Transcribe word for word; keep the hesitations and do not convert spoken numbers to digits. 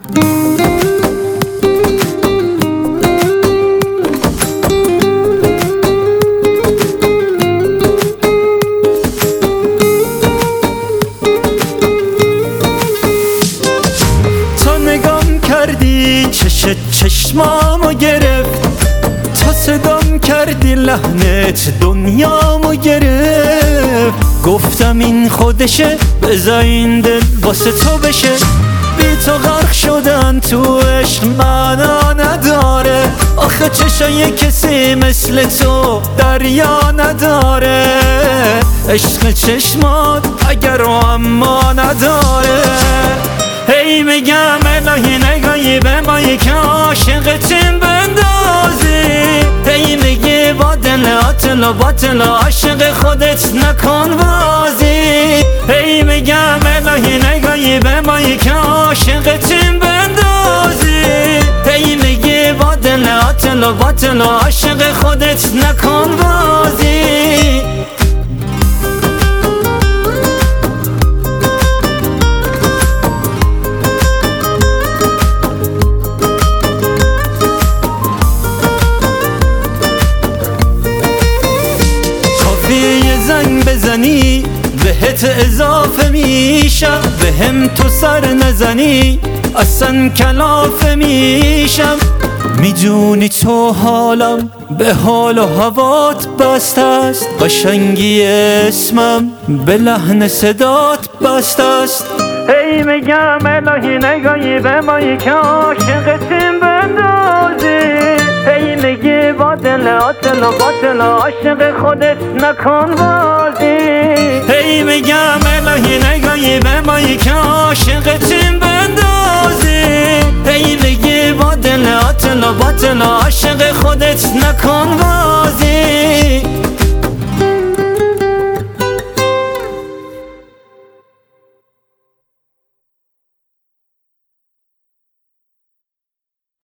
کردی چشت چشمامو گرفت، تا صدام کردی لحنت دنیامو گرفت. گفتم این خودشه، بذار این دل واسه تو بشه. بی تو غرق شدن تو عشق معنا نداره. آخه چشای کسی مثل تو دریا نداره. عشق چشمات اگر و اما نداره. هی میگم الهی نگاهی به ما یک عاشقتیم بندازی. هی میگی با دل عاطل و باطل عاشق خودت نکن بازی. هی میگم الهی نگاهی به ما یک عاشقتیم بندازی. هی میگی با دل عاطل و باطل عاشق خودت نکن بازی. یه زنگ بزنی بهت اضافه میشم، به هم تو سر نزنی اصلا کلافه میشم. میدونی تو حالم به حال و هوات بست است، قشنگی اسمم به لحن صدات بست است. هی میگم الهی نگاهی به ما یک عاشقتیم بندازی. هی میگی با دل عاطل و باطل عاشق خودت نکن بازی. هی میگم الهی نگاهی به ما یک عاشقتیم بندازی. هی میگی با دل عاطل و باطل عاشق خودت نکن بازی.